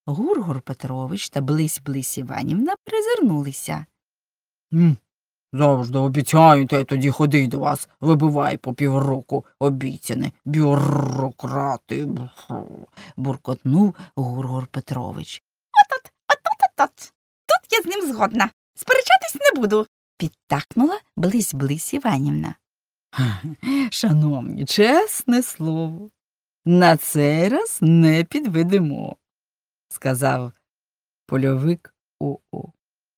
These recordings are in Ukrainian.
Гургур Петрович та Блись-Блись Іванівна перезирнулися. Завжди обіцяєте, тоді ходи до вас, вибивай по півроку обіцяне, бюрократи, Буркотнув Гургур Петрович. От. Тут я з ним згодна. Сперечатись не буду. Підтакнула Блись-Блись Іванівна. Шановні, чесне слово, на цей раз не підведемо, сказав польовик ОО.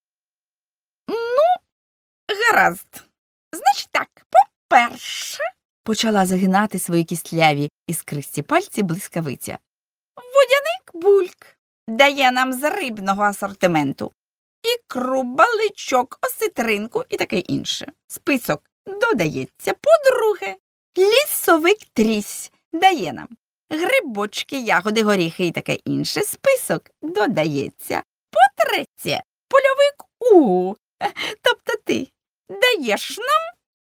Гаразд. Значить так, по-перше, Почала загинати свої кістляві іскристі пальці блискавиця. водяник Бульк дає нам з рибного асортименту ікру, баличок, осетринку і таке інше. Список додається. По-друге, лісовик Трісь дає нам грибочки, ягоди, горіхи і таке інше. Список додається. По-третє, польовик У, тобто ти, даєш нам.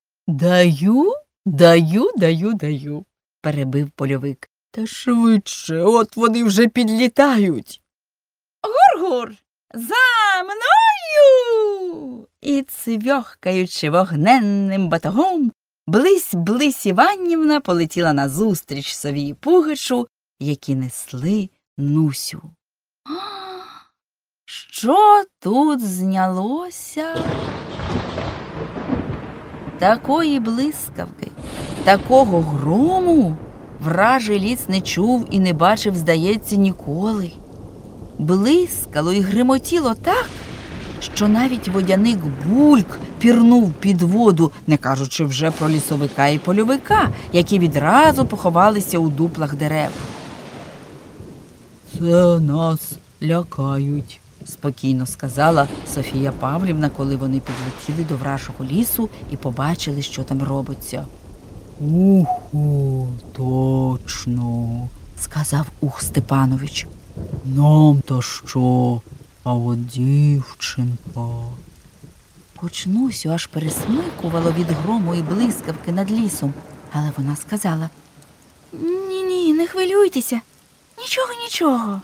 Даю, перебив польовик. Та швидше, от вони вже підлітають. Гур-гур, за мною! І цвьохкаючи вогненним батогом, Блись-Блись Іванівна полетіла назустріч сові і Пугачу, які несли Нусю. Що тут знялося? Такої блискавки, такого грому вражий ліс не чув і не бачив, здається, ніколи. Блискало і гримотіло так, що навіть водяник Бульк пірнув під воду, не кажучи вже про лісовика і польовика, які відразу поховалися у дуплах дерев. Це нас лякають. Спокійно сказала Софія Павлівна, коли вони підлетіли до вражого лісу і побачили, що там робиться. Точно, Сказав Ух Степанович. нам то що, а от дівчинка. Почнусю аж пересмикувало від грому і блискавки над лісом, але вона сказала: Ні, не хвилюйтеся, нічого.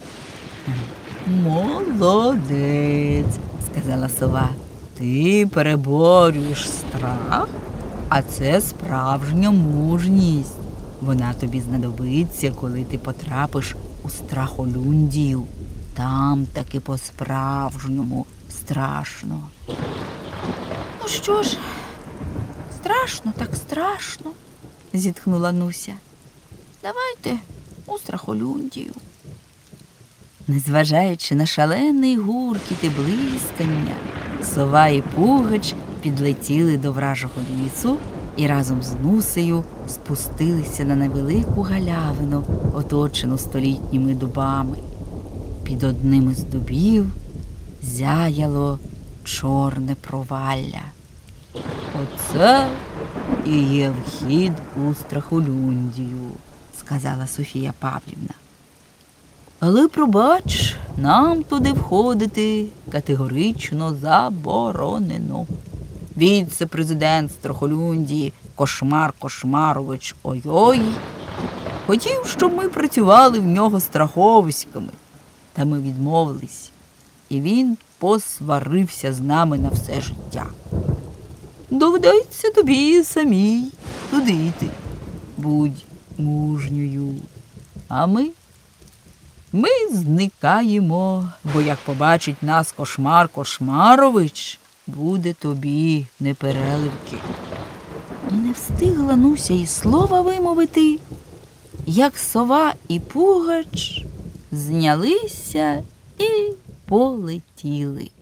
Молодець, Сказала сова. ти переборюєш страх, а це справжня мужність. Вона тобі знадобиться, коли ти потрапиш у страхолюндію. Там таки по-справжньому страшно. Ну що ж, страшно так страшно, зітхнула Нуся. Давайте у страхолюндію. Незважаючи на шалений гуркіт і блискання, сова і Пугач підлетіли до вражого лісу і разом з Нусею спустилися на невелику галявину, оточену столітніми дубами. Під одним із дубів зяяло чорне провалля. Оце і є вхід у страхолюндію, сказала Софія Павлівна. але, пробач, нам туди входити категорично заборонено. Віце-президент Страхолюндії Кошмар Кошмарович Ой-Ой хотів, щоб ми працювали в нього страховиськами, та ми відмовились, і він посварився з нами на все життя. Доведеться тобі самій туди йти. Будь мужньою. А ми зникаємо, бо як побачить нас Кошмар Кошмарович, буде тобі непереливки. І не встигла Нуся і слова вимовити, як сова і Пугач знялися і полетіли.